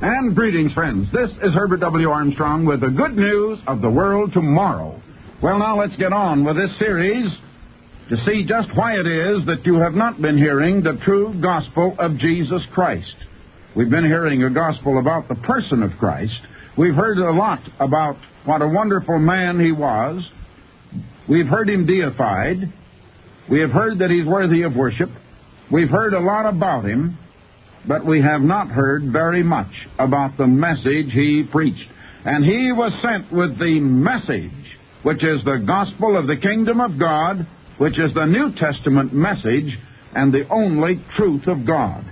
And greetings, friends. This is Herbert W. Armstrong with the good news of the world tomorrow. Well, now let's get on with this series to see just why it is that you have not been hearing the true gospel of Jesus Christ. We've been hearing a gospel about the person of Christ. We've heard a lot about what a wonderful man he was. We've heard him deified. We have heard that he's worthy of worship. We've heard a lot about him, but we have not heard very much about the message he preached. And he was sent with the message, which is the gospel of the kingdom of God, which is the New Testament message and the only truth of God.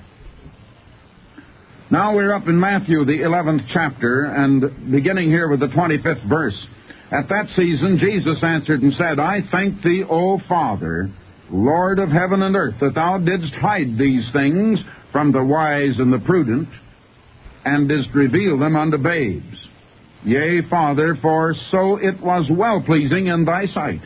Now we're up in Matthew, the 11th chapter, and beginning here with the 25th verse. At that season Jesus answered and said, I thank thee, O Father, Lord of heaven and earth, that thou didst hide these things from the wise and the prudent, and didst reveal them unto babes. Yea, Father, for so it was well-pleasing in thy sight.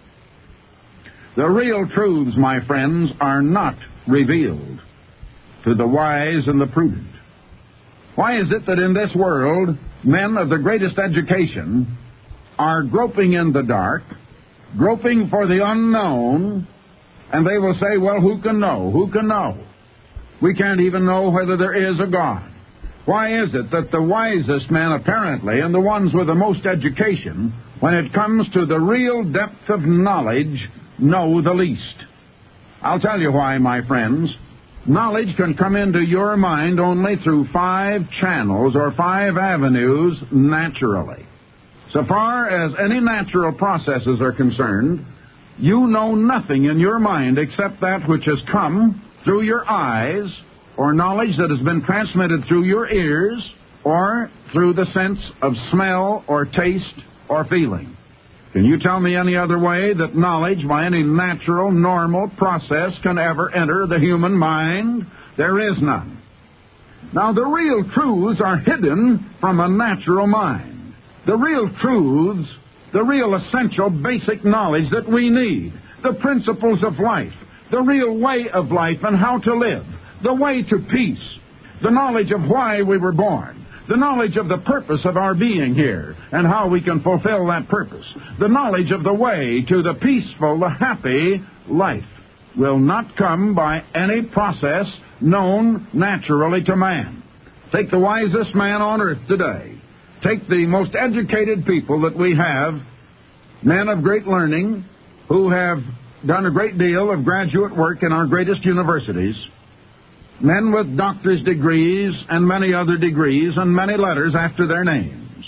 The real truths, my friends, are not revealed to the wise and the prudent. Why is it that in this world, men of the greatest education are groping in the dark, groping for the unknown, and they will say, well, who can know? Who can know? We can't even know whether there is a God. Why is it that the wisest men, apparently, and the ones with the most education, when it comes to the real depth of knowledge, know the least? I'll tell you why, my friends. Knowledge can come into your mind only through 5 channels or 5 avenues naturally. So far as any natural processes are concerned, you know nothing in your mind except that which has come through your eyes, or knowledge that has been transmitted through your ears, or through the sense of smell or taste or feeling. Can you tell me any other way that knowledge by any natural, normal process can ever enter the human mind? There is none. Now, the real truths are hidden from a natural mind. The real truths, the real essential basic knowledge that we need, the principles of life, the real way of life and how to live, the way to peace, the knowledge of why we were born, the knowledge of the purpose of our being here and how we can fulfill that purpose, the knowledge of the way to the peaceful, the happy life will not come by any process known naturally to man. Take the wisest man on earth today. Take the most educated people that we have, men of great learning who have done a great deal of graduate work in our greatest universities, men with doctor's degrees and many other degrees and many letters after their names.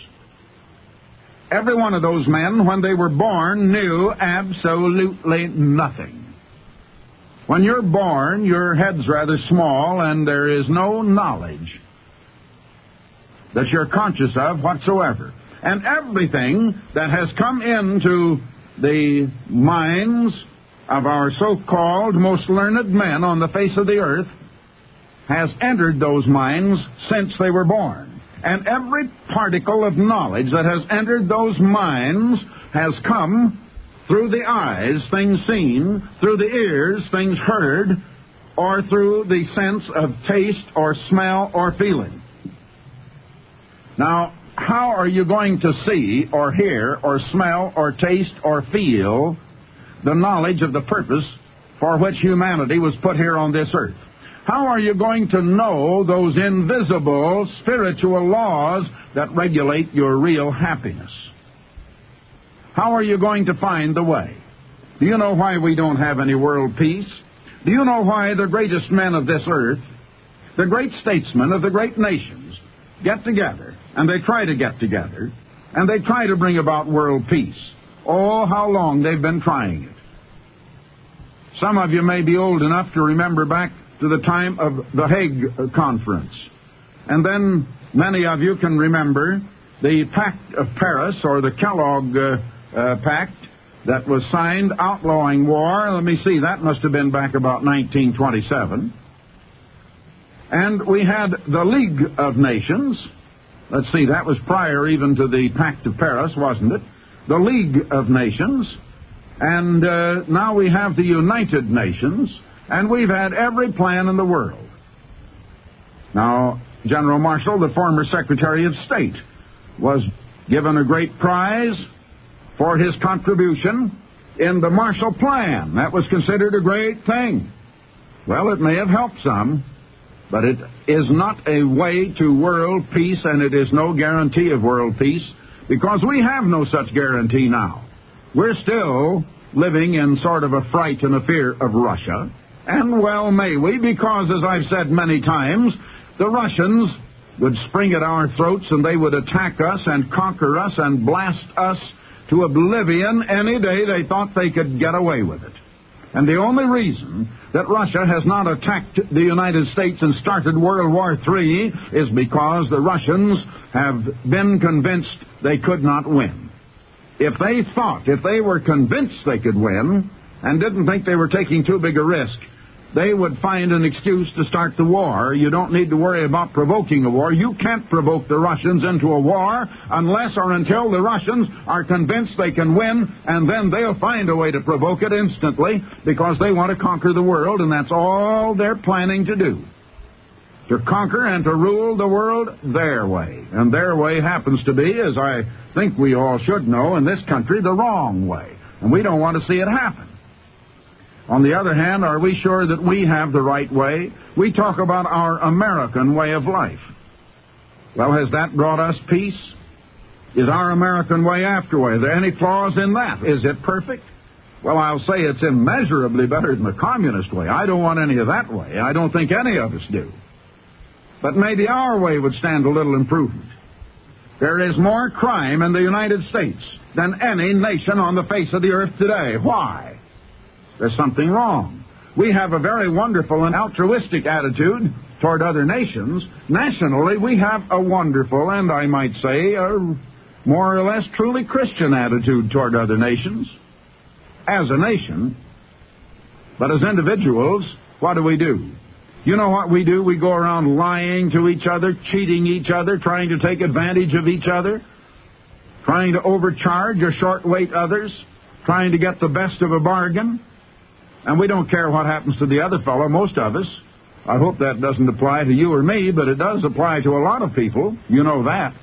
Every one of those men, when they were born, knew absolutely nothing. When you're born, your head's rather small and there is no knowledge that you're conscious of whatsoever. And everything that has come into the minds of our so-called most learned men on the face of the earth has entered those minds since they were born. And every particle of knowledge that has entered those minds has come through the eyes, things seen, through the ears, things heard, or through the sense of taste or smell or feeling. Now, how are you going to see or hear or smell or taste or feel the knowledge of the purpose for which humanity was put here on this earth? How are you going to know those invisible spiritual laws that regulate your real happiness? How are you going to find the way? Do you know why we don't have any world peace? Do you know why the greatest men of this earth, the great statesmen of the great nations, get together, and they try to get together, and they try to bring about world peace? Oh, how long they've been trying it. Some of you may be old enough to remember back to the time of the Hague Conference. And then many of you can remember the Pact of Paris, or the Kellogg Pact, that was signed outlawing war. Let me see, that must have been back about 1927. And we had the League of Nations. Let's see, that was prior even to the Pact of Paris, wasn't it? The League of Nations. And now we have the United Nations. And we've had every plan in the world. Now, General Marshall, the former Secretary of State, was given a great prize for his contribution in the Marshall Plan. That was considered a great thing. Well, it may have helped some, but it is not a way to world peace, and it is no guarantee of world peace, because we have no such guarantee now. We're still living in sort of a fright and a fear of Russia, and well may we, because, as I've said many times, the Russians would spring at our throats and they would attack us and conquer us and blast us to oblivion any day they thought they could get away with it. And the only reason that Russia has not attacked the United States and started World War III is because the Russians have been convinced they could not win. If they were convinced they could win and didn't think they were taking too big a risk, they would find an excuse to start the war. You don't need to worry about provoking a war. You can't provoke the Russians into a war unless or until the Russians are convinced they can win, and then they'll find a way to provoke it instantly because they want to conquer the world, and that's all they're planning to do. To conquer and to rule the world their way. And their way happens to be, as I think we all should know in this country, the wrong way. And we don't want to see it happen. On the other hand, are we sure that we have the right way? We talk about our American way of life. Well, has that brought us peace? Is our American way after way? Are there any flaws in that? Is it perfect? Well, I'll say it's immeasurably better than the communist way. I don't want any of that way. I don't think any of us do. But maybe our way would stand a little improvement. There is more crime in the United States than any nation on the face of the earth today. Why? There's something wrong. We have a very wonderful and altruistic attitude toward other nations. Nationally, we have a wonderful and, I might say, a more or less truly Christian attitude toward other nations as a nation. But as individuals, what do? You know what we do? We go around lying to each other, cheating each other, trying to take advantage of each other, trying to overcharge or short-weight others, trying to get the best of a bargain. And we don't care what happens to the other fellow, most of us. I hope that doesn't apply to you or me, but it does apply to a lot of people. You know that.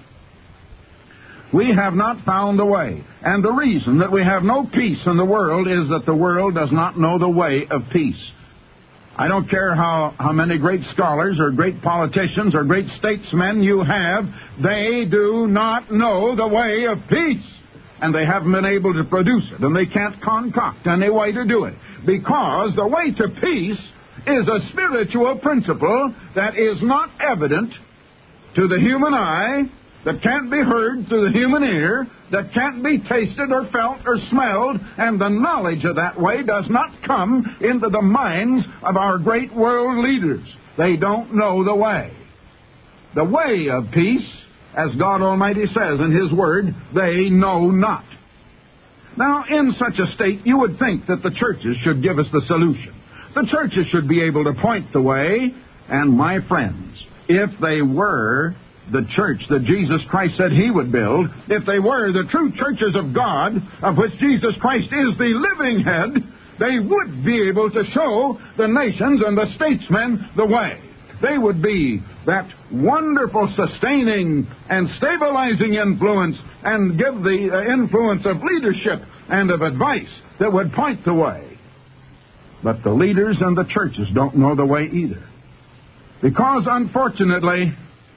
We have not found a way. And the reason that we have no peace in the world is that the world does not know the way of peace. I don't care how many great scholars or great politicians or great statesmen you have, they do not know the way of peace. And they haven't been able to produce it, and they can't concoct any way to do it. Because the way to peace is a spiritual principle that is not evident to the human eye, that can't be heard through the human ear, that can't be tasted or felt or smelled, and the knowledge of that way does not come into the minds of our great world leaders. They don't know the way. The way of peace, as God Almighty says in His Word, they know not. Now, in such a state, you would think that the churches should give us the solution. The churches should be able to point the way, and my friends, if they were the church that Jesus Christ said He would build, if they were the true churches of God, of which Jesus Christ is the living head, they would be able to show the nations and the statesmen the way. They would be that wonderful sustaining and stabilizing influence and give the influence of leadership and of advice that would point the way. But the leaders and the churches don't know the way either. Because, unfortunately,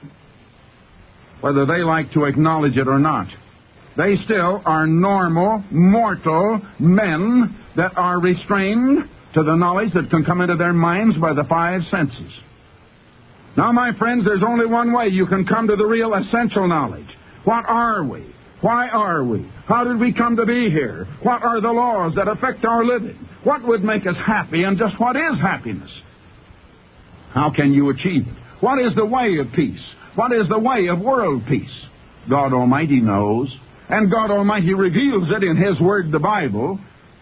whether they like to acknowledge it or not, they still are normal, mortal men that are restrained to the knowledge that can come into their minds by the five senses. Now, my friends, there's only one way you can come to the real essential knowledge. What are we? Why are we? How did we come to be here? What are the laws that affect our living? What would make us happy, and just what is happiness? How can you achieve it? What is the way of peace? What is the way of world peace? God Almighty knows, and God Almighty reveals it in His Word, the Bible,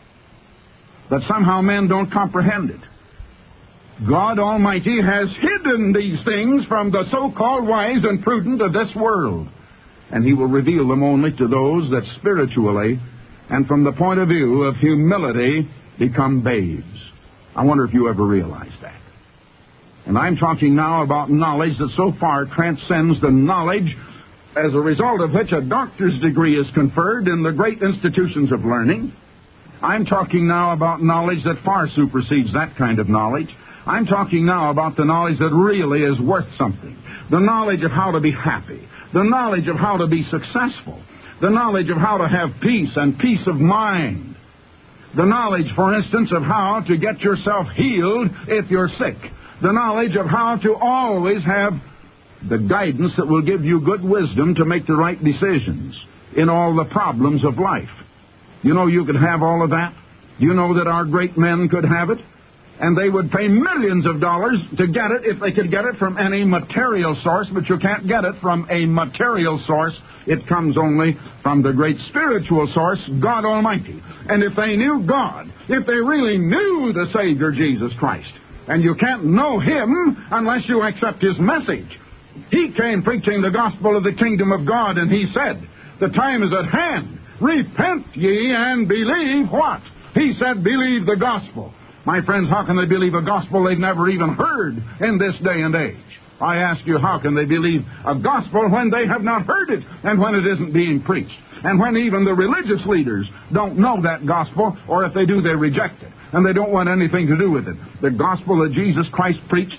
but somehow men don't comprehend it. God Almighty has hidden these things from the so-called wise and prudent of this world, and He will reveal them only to those that spiritually and from the point of view of humility become babes. I wonder if you ever realize that. And I'm talking now about knowledge that so far transcends the knowledge as a result of which a doctor's degree is conferred in the great institutions of learning. I'm talking now about knowledge that far supersedes that kind of knowledge. I'm talking now about the knowledge that really is worth something. The knowledge of how to be happy. The knowledge of how to be successful. The knowledge of how to have peace and peace of mind. The knowledge, for instance, of how to get yourself healed if you're sick. The knowledge of how to always have the guidance that will give you good wisdom to make the right decisions in all the problems of life. You know you could have all of that? Do you know that our great men could have it? And they would pay millions of dollars to get it if they could get it from any material source, but you can't get it from a material source. It comes only from the great spiritual source, God Almighty. And if they knew God, if they really knew the Savior, Jesus Christ, and you can't know Him unless you accept His message. He came preaching the gospel of the kingdom of God, and He said, the time is at hand. Repent ye and believe what? He said, believe the gospel. My friends, how can they believe a gospel they've never even heard in this day and age? I ask you, how can they believe a gospel when they have not heard it and when it isn't being preached? And when even the religious leaders don't know that gospel, or if they do, they reject it, and they don't want anything to do with it. The gospel that Jesus Christ preached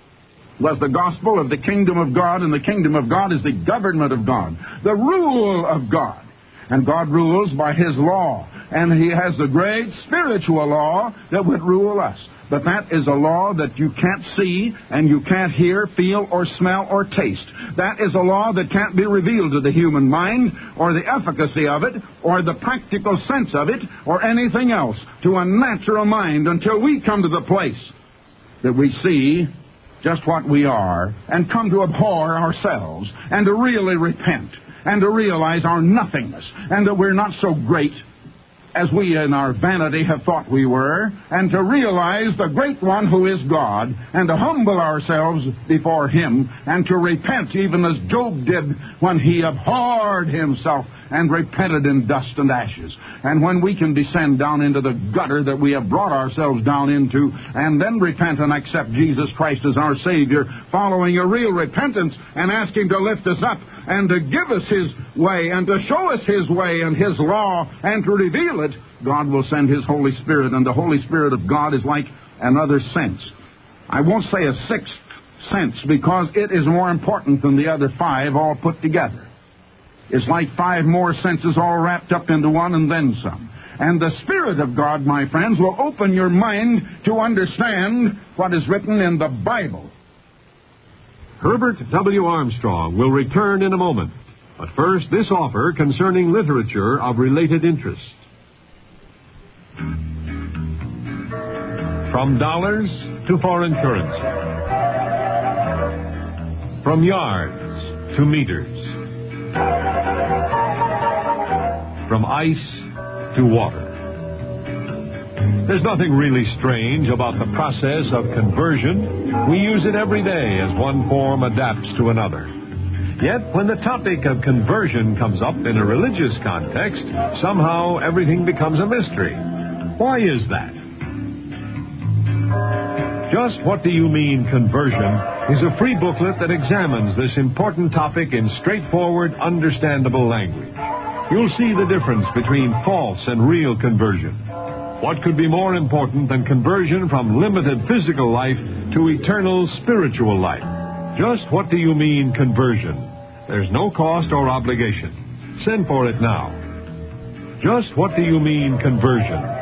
was the gospel of the kingdom of God, and the kingdom of God is the government of God, the rule of God. And God rules by His law. And He has the great spiritual law that would rule us. But that is a law that you can't see, and you can't hear, feel, or smell, or taste. That is a law that can't be revealed to the human mind, or the efficacy of it, or the practical sense of it, or anything else to a natural mind until we come to the place that we see just what we are and come to abhor ourselves and to really repent and to realize our nothingness and that we're not so great as we in our vanity have thought we were, and to realize the great one who is God, and to humble ourselves before Him, and to repent even as Job did when he abhorred himself and repented in dust and ashes. And when we can descend down into the gutter that we have brought ourselves down into, and then repent and accept Jesus Christ as our Savior, following a real repentance and ask Him to lift us up and to give us His way and to show us His way and His law and to reveal it, God will send His Holy Spirit. And the Holy Spirit of God is like another sense. I won't say a sixth sense, because it is more important than the other five all put together. It's like five more senses all wrapped up into one and then some. And the Spirit of God, my friends, will open your mind to understand what is written in the Bible. Herbert W. Armstrong will return in a moment. But first, this offer concerning literature of related interest. From dollars to foreign currency. From yards to meters. From ice to water. There's nothing really strange about the process of conversion. We use it every day as one form adapts to another. Yet, when the topic of conversion comes up in a religious context, somehow everything becomes a mystery. Why is that? Just What Do You Mean, Conversion is a free booklet that examines this important topic in straightforward, understandable language. You'll see the difference between false and real conversion. What could be more important than conversion from limited physical life to eternal spiritual life? Just What Do You Mean, Conversion? There's no cost or obligation. Send for it now. Just What Do You Mean, Conversion?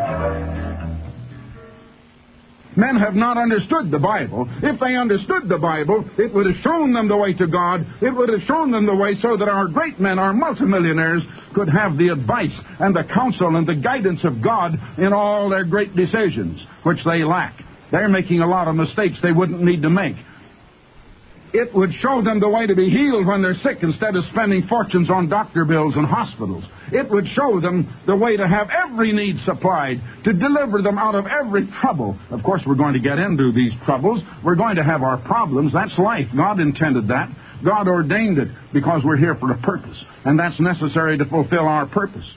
Men have not understood the Bible. If they understood the Bible, it would have shown them the way to God. It would have shown them the way so that our great men, our multimillionaires, could have the advice and the counsel and the guidance of God in all their great decisions, which they lack. They're making a lot of mistakes they wouldn't need to make. It would show them the way to be healed when they're sick instead of spending fortunes on doctor bills and hospitals. It would show them the way to have every need supplied, to deliver them out of every trouble. Of course, we're going to get into these troubles. We're going to have our problems. That's life. God intended that. God ordained it because we're here for a purpose, and that's necessary to fulfill our purpose.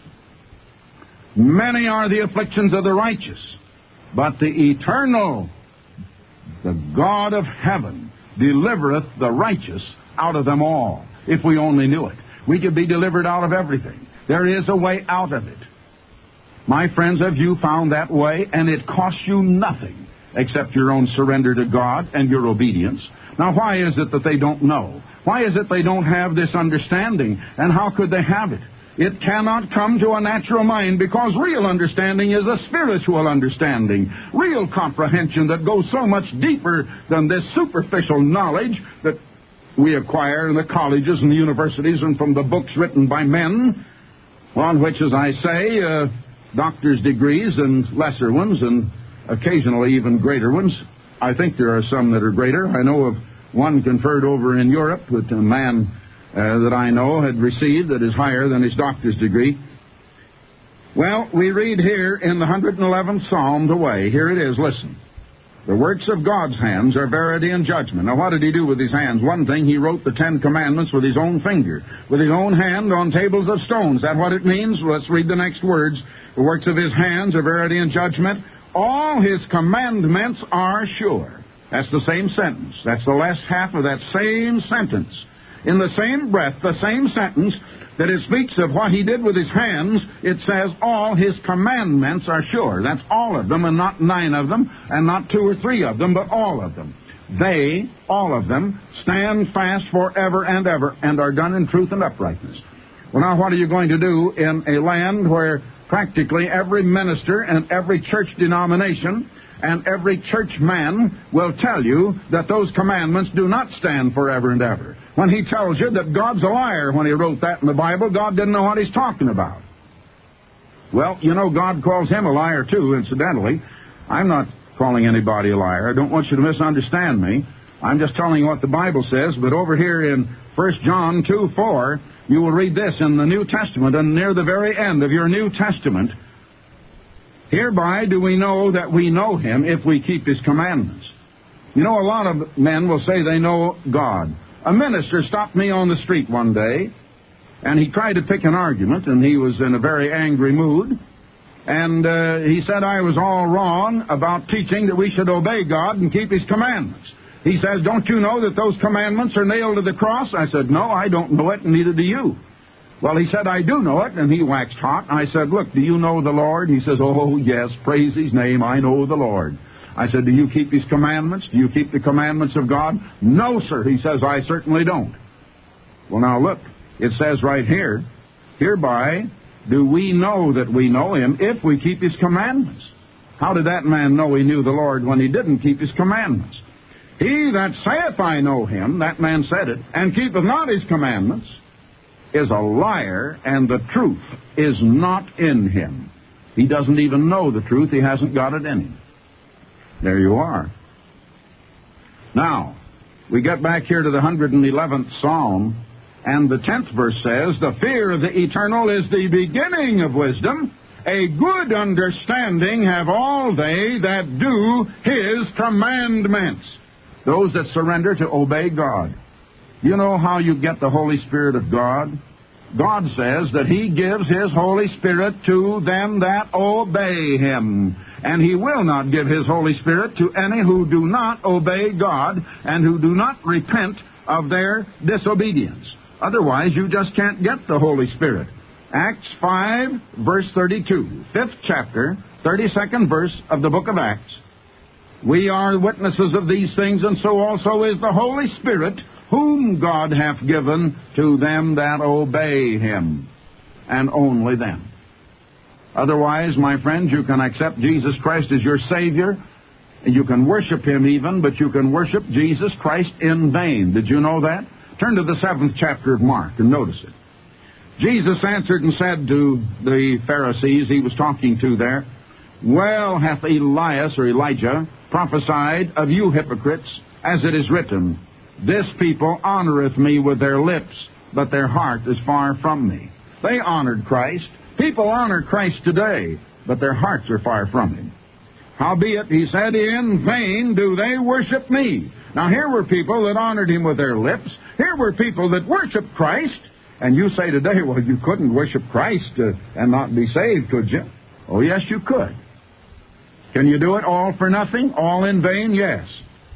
Many are the afflictions of the righteous, but the eternal The God of heaven delivereth the righteous out of them all. If we only knew it, we could be delivered out of everything. There is a way out of it. My friends, have you found that way? And it costs you nothing except your own surrender to God and your obedience. Now, why is it that they don't know? Why is it they don't have this understanding? And how could they have it? It cannot come to a natural mind, because real understanding is a spiritual understanding. Real comprehension that goes so much deeper than this superficial knowledge that we acquire in the colleges and the universities and from the books written by men, on which, as I say, doctor's degrees and lesser ones and occasionally even greater ones. I think there are some that are greater. I know of one conferred over in Europe that a man that I know had received that is higher than his doctor's degree. Well, we read here in the 111th Psalm the way. Here it is, listen. The works of God's hands are verity and judgment. Now, what did he do with his hands? One thing, he wrote the 10 Commandments with his own finger, with his own hand on tables of stone. Is that what it means? Let's read the next words. The works of his hands are verity and judgment. All his commandments are sure. That's the same sentence. That's the last half of that same sentence. In the same breath, the same sentence, that it speaks of what he did with his hands, it says all his commandments are sure. That's all of them, and not 9 of them, and not 2 or 3 of them, but all of them. They, all of them, stand fast forever and ever, and are done in truth and uprightness. Well, now, what are you going to do in a land where practically every minister and every church denomination and every churchman will tell you that those commandments do not stand forever and ever? When he tells you that God's a liar when he wrote that in the Bible, God didn't know what he's talking about. Well, you know, God calls him a liar too, incidentally. I'm not calling anybody a liar. I don't want you to misunderstand me. I'm just telling you what the Bible says. But over here in 1 John 2:4, you will read this in the New Testament, and near the very end of your New Testament, hereby do we know that we know him if we keep his commandments. You know, a lot of men will say they know God. A minister stopped me on the street one day, and he tried to pick an argument, and he was in a very angry mood. And he said I was all wrong about teaching that we should obey God and keep his commandments. He says, don't you know that those commandments are nailed to the cross? I said, no, I don't know it, and neither do you. Well, he said, I do know it, and he waxed hot. I said, look, do you know the Lord? He says, oh, yes, praise his name, I know the Lord. I said, do you keep his commandments? Do you keep the commandments of God? No, sir. He says, I certainly don't. Well, now look, it says right here, hereby do we know that we know him if we keep his commandments. How did that man know he knew the Lord when he didn't keep his commandments? He that saith I know him, that man said it, and keepeth not his commandments, is a liar, and the truth is not in him. He doesn't even know the truth. He hasn't got it in him. There you are. Now, we get back here to the 111th Psalm, and the 10th verse says, the fear of the eternal is the beginning of wisdom. A good understanding have all they that do his commandments. Those that surrender to obey God. You know how you get the Holy Spirit of God? God says that he gives his Holy Spirit to them that obey him. And he will not give his Holy Spirit to any who do not obey God and who do not repent of their disobedience. Otherwise, you just can't get the Holy Spirit. Acts 5, verse 32, 5th chapter, 32nd verse of the book of Acts. We are witnesses of these things, and so also is the Holy Spirit, whom God hath given to them that obey him, and only them. Otherwise, my friends, you can accept Jesus Christ as your Savior, and you can worship him even, but you can worship Jesus Christ in vain. Did you know that? Turn to the 7th chapter of Mark and notice it. Jesus answered and said to the Pharisees he was talking to there, well hath Elias or Elijah prophesied of you hypocrites, as it is written, this people honoreth me with their lips, but their heart is far from me. They honored Christ. People honor Christ today, but their hearts are far from him. Howbeit, he said, in vain do they worship me. Now, here were people that honored him with their lips. Here were people that worshiped Christ. And you say today, well, you couldn't worship Christ and not be saved, could you? Oh, yes, you could. Can you do it all for nothing? All in vain? Yes.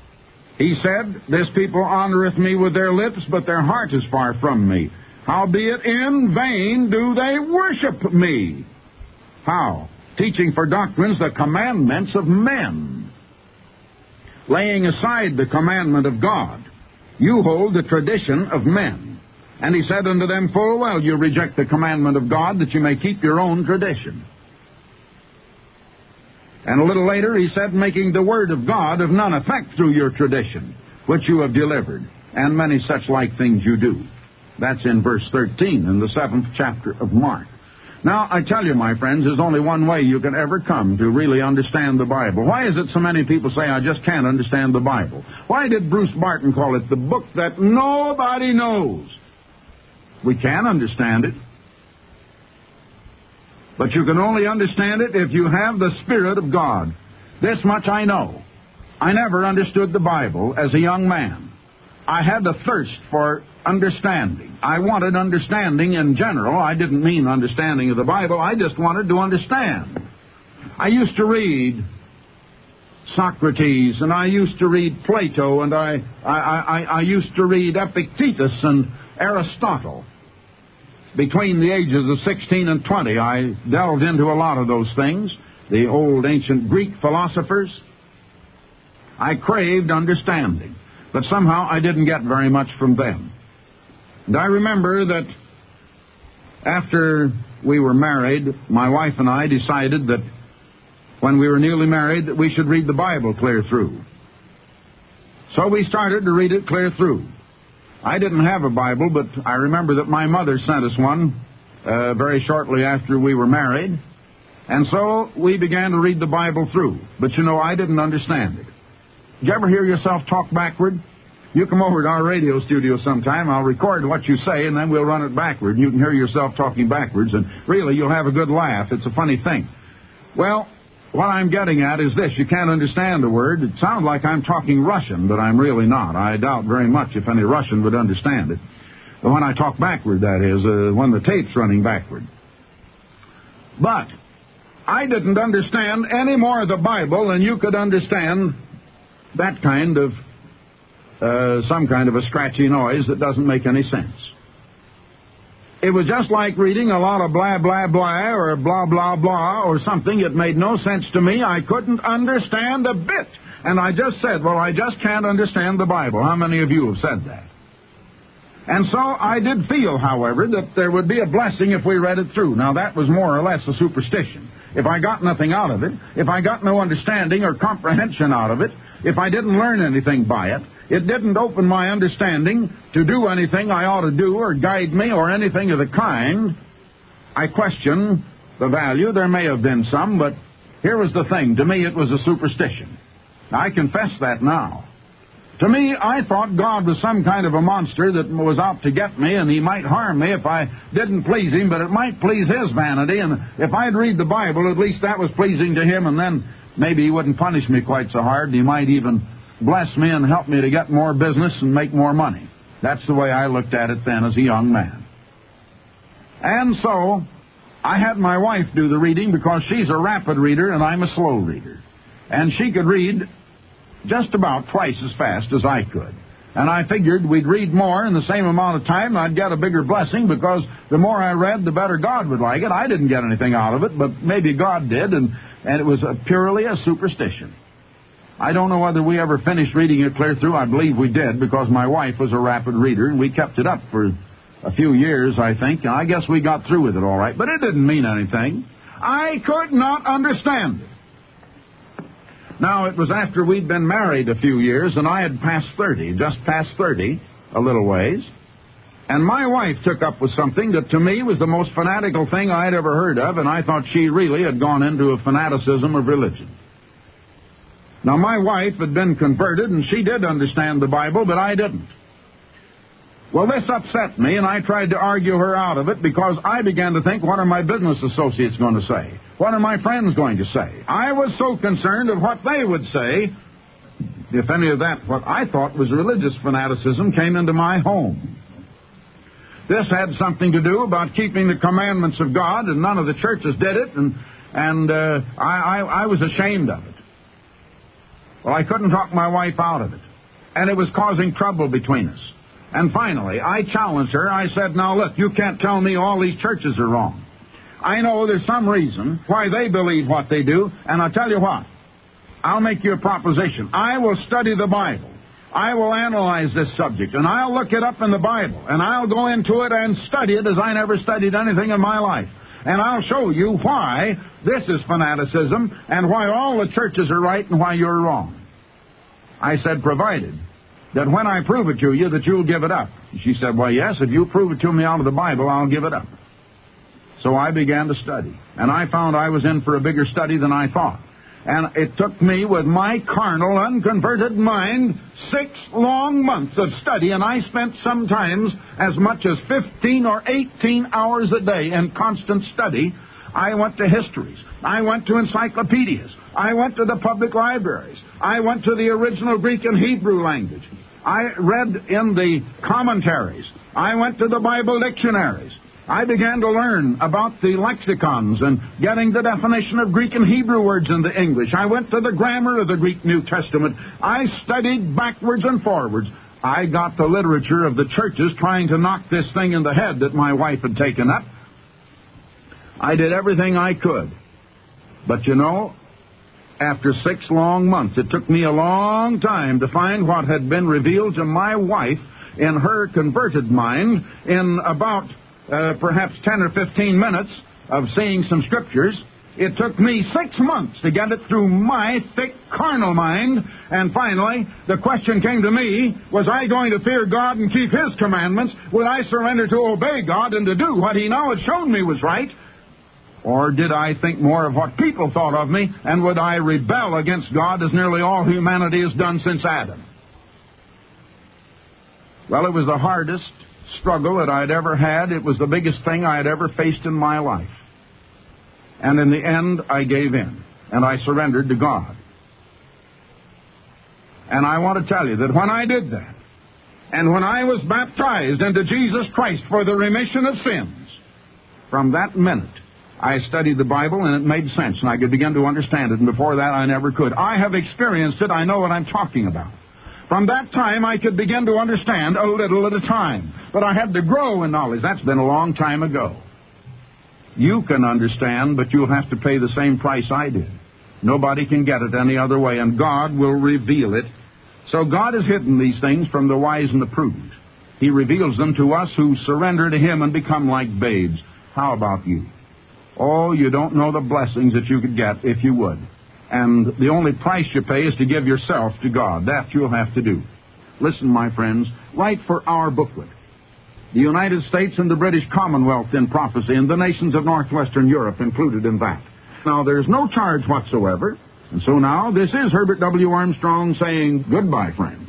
He said, "This people honoreth me with their lips, but their heart is far from me. Howbeit in vain do they worship me." How? Teaching for doctrines the commandments of men, laying aside the commandment of God. You hold the tradition of men. And he said unto them, "Full well you reject the commandment of God, that you may keep your own tradition." And a little later he said, "Making the word of God of none effect through your tradition, which you have delivered, and many such like things you do." That's in verse 13 in the 7th chapter of Mark. Now, I tell you, my friends, there's only one way you can ever come to really understand the Bible. Why is it so many people say, "I just can't understand the Bible"? Why did Bruce Barton call it the book that nobody knows? We can understand it. But you can only understand it if you have the Spirit of God. This much I know. I never understood the Bible as a young man. I had a thirst for understanding. I wanted understanding in general. I didn't mean understanding of the Bible. I just wanted to understand. I used to read Socrates, and I used to read Plato, and I used to read Epictetus and Aristotle. Between the ages of 16 and 20, I delved into a lot of those things, the old ancient Greek philosophers. I craved understanding, but somehow I didn't get very much from them. And I remember that after we were married, my wife and I decided that when we were newly married that we should read the Bible clear through. So we started to read it clear through. I didn't have a Bible, but I remember that my mother sent us one very shortly after we were married. And so we began to read the Bible through. But you know, I didn't understand it. Did you ever hear yourself talk backward? You come over to our radio studio sometime, I'll record what you say, and then we'll run it backward. You can hear yourself talking backwards, and really you'll have a good laugh. It's a funny thing. Well, what I'm getting at is this. You can't understand a word. It sounds like I'm talking Russian, but I'm really not. I doubt very much if any Russian would understand it. But when I talk backward, that is, when the tape's running backward. But I didn't understand any more of the Bible than you could understand that kind of, some kind of a scratchy noise that doesn't make any sense. It was just like reading a lot of blah, blah, blah, or blah, blah, blah, or something. It made no sense to me. I couldn't understand a bit. And I just said, well, I just can't understand the Bible. How many of you have said that? And so I did feel, however, that there would be a blessing if we read it through. Now, that was more or less a superstition. If I got nothing out of it, if I got no understanding or comprehension out of it, if I didn't learn anything by it, it didn't open my understanding to do anything I ought to do or guide me or anything of the kind, I question the value. There may have been some, but here was the thing. To me, it was a superstition. I confess that now. To me, I thought God was some kind of a monster that was out to get me, and he might harm me if I didn't please him, but it might please his vanity, and if I'd read the Bible, at least that was pleasing to him, and then maybe he wouldn't punish me quite so hard, and he might even bless me and help me to get more business and make more money. That's the way I looked at it then as a young man. And so, I had my wife do the reading because she's a rapid reader and I'm a slow reader. And she could read just about twice as fast as I could. And I figured we'd read more in the same amount of time and I'd get a bigger blessing because the more I read, the better God would like it. I didn't get anything out of it, but maybe God did, and it was purely a superstition. I don't know whether we ever finished reading it clear through. I believe we did because my wife was a rapid reader, and we kept it up for a few years, I think. And I guess we got through with it all right, but it didn't mean anything. I could not understand it. Now, it was after we'd been married a few years, and I had passed 30, just past 30, a little ways. And my wife took up with something that to me was the most fanatical thing I had ever heard of, and I thought she really had gone into a fanaticism of religion. Now, my wife had been converted, and she did understand the Bible, but I didn't. Well, this upset me, and I tried to argue her out of it because I began to think, what are my business associates going to say? What are my friends going to say? I was so concerned of what they would say if any of that, what I thought was religious fanaticism, came into my home. This had something to do about keeping the commandments of God, and none of the churches did it, and I was ashamed of it. Well, I couldn't talk my wife out of it. and it was causing trouble between us. And finally, I challenged her. I said, now look, you can't tell me all these churches are wrong. I know there's some reason why they believe what they do, and I'll tell you what. I'll make you a proposition. I will study the Bible. I will analyze this subject, and I'll look it up in the Bible, and I'll go into it and study it as I never studied anything in my life. And I'll show you why this is fanaticism and why all the churches are right and why you're wrong. I said, provided that when I prove it to you, that you'll give it up. She said, well, yes, if you prove it to me out of the Bible, I'll give it up. So I began to study, and I found I was in for a bigger study than I thought. And it took me, with my carnal, unconverted mind, 6 long months of study, and I spent sometimes as much as 15 or 18 hours a day in constant study. I went to histories. I went to encyclopedias. I went to the public libraries. I went to the original Greek and Hebrew language. I read in the commentaries. I went to the Bible dictionaries. I began to learn about the lexicons and getting the definition of Greek and Hebrew words into English. I went to the grammar of the Greek New Testament. I studied backwards and forwards. I got the literature of the churches trying to knock this thing in the head that my wife had taken up. I did everything I could. But you know, after 6 long months, it took me a long time to find what had been revealed to my wife in her converted mind in about perhaps 10 or 15 minutes of seeing some scriptures. It took me 6 months to get it through my thick carnal mind, and finally the question came to me, was I going to fear God and keep His commandments? Would I surrender to obey God and to do what He now had shown me was right? Or did I think more of what people thought of me, and would I rebel against God as nearly all humanity has done since Adam? Well, it was the hardest struggle that I'd ever had. It was the biggest thing I had ever faced in my life. And in the end, I gave in, and I surrendered to God. And I want to tell you that when I did that, and when I was baptized into Jesus Christ for the remission of sins, from that minute, I studied the Bible, and it made sense, and I could begin to understand it, and before that, I never could. I have experienced it. I know what I'm talking about. From that time, I could begin to understand a little at a time. But I had to grow in knowledge. That's been a long time ago. You can understand, but you'll have to pay the same price I did. Nobody can get it any other way, and God will reveal it. So God has hidden these things from the wise and the prudent. He reveals them to us who surrender to Him and become like babes. How about you? Oh, you don't know the blessings that you could get if you would. And the only price you pay is to give yourself to God. That you'll have to do. Listen, my friends, write for our booklet. The United States and the British Commonwealth in Prophecy, and the nations of northwestern Europe included in that. Now, there's no charge whatsoever. And so now, this is Herbert W. Armstrong saying goodbye, friends.